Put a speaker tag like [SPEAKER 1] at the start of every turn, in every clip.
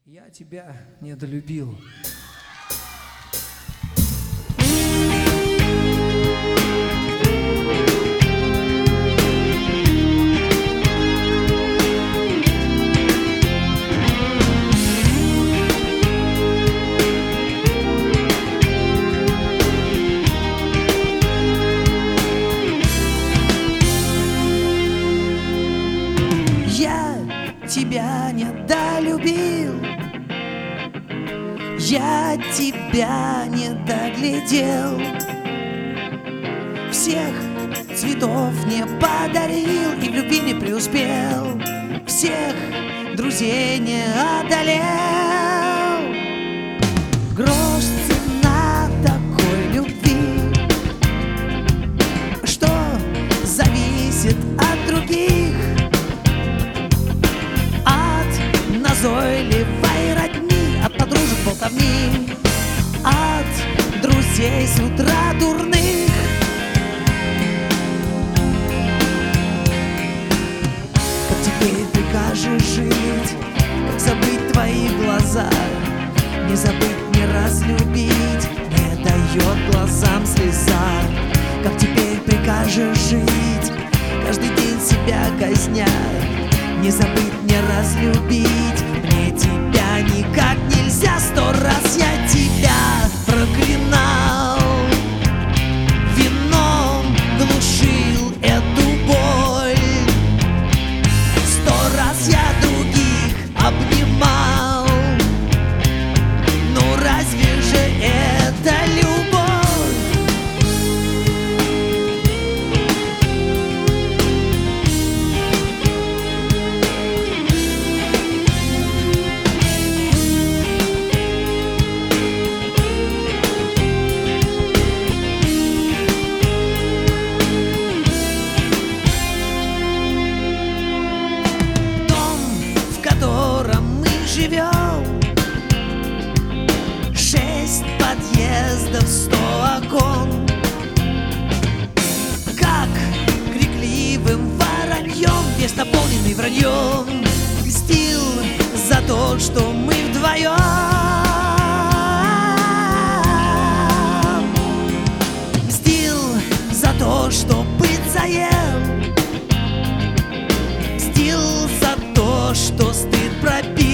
[SPEAKER 1] Я тебя недолюбил. Я тебя недолюбил, я тебя не доглядел, всех цветов не подарил и в любви не преуспел, всех друзей не одолел. Грош цена такой любви, что зависит от других, от назойливой родни, от подружек болтовни, от друзей с утра дурных. Как теперь прикажешь жить, как забыть твои глаза, не забыть, не разлюбить, не дает глазам слеза. Как теперь прикажешь жить, каждый день себя казня, не забыть, не разлюбить, мне тебя никак нельзя. 100 раз я тебя проклинал, вином глушил эту боль. 100 раз я других обнимал, ну разве же это любовь? Живем 6 подъездов, 100 окон, как крикливым вороньем, весь наполненный враньем, льстил за то, что мы вдвоем, мстил за то, что быть заел, мстил за то, что стыд пропил.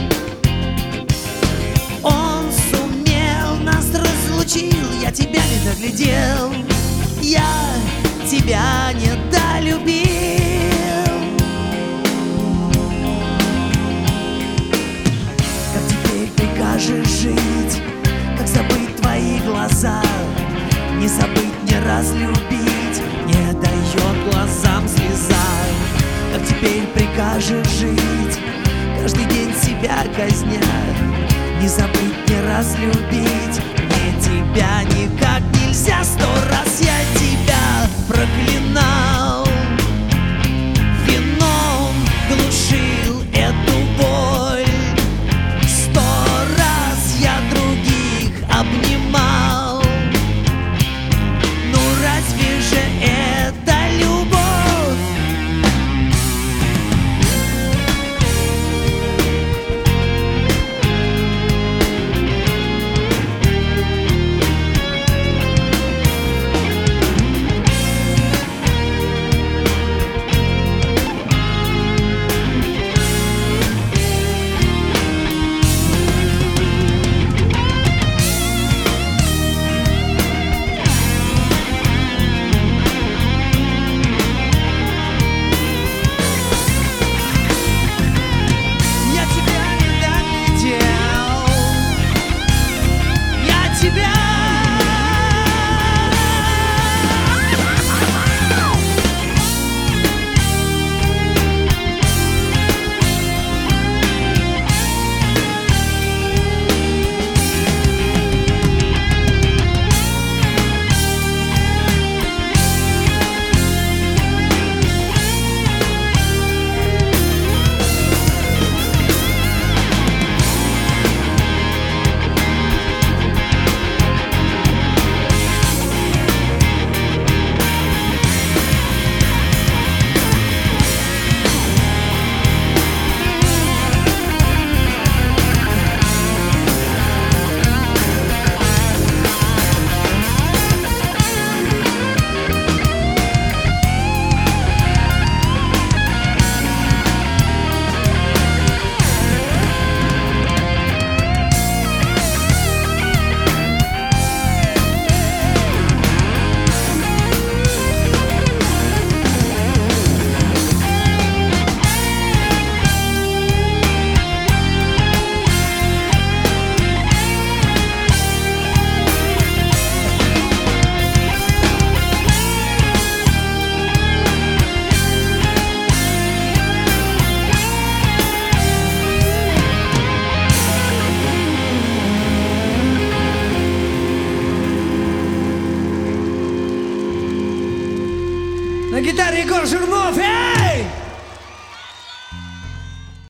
[SPEAKER 1] Он сумел нас разлучил, я тебя не доглядел, я тебя недолюбил. Как теперь прикажешь жить, как забыть твои глаза, не забыть, не разлюбить, не дает глазам слеза. Как теперь прикажешь жить, каждый день себя казня, не забыть, не разлюбить, мне тебя никак нельзя. 100 раз я тебя проклинал, вином глушил эту боль. 100 раз я других обнимал, ну разве же это любовь? Егор Жирнов!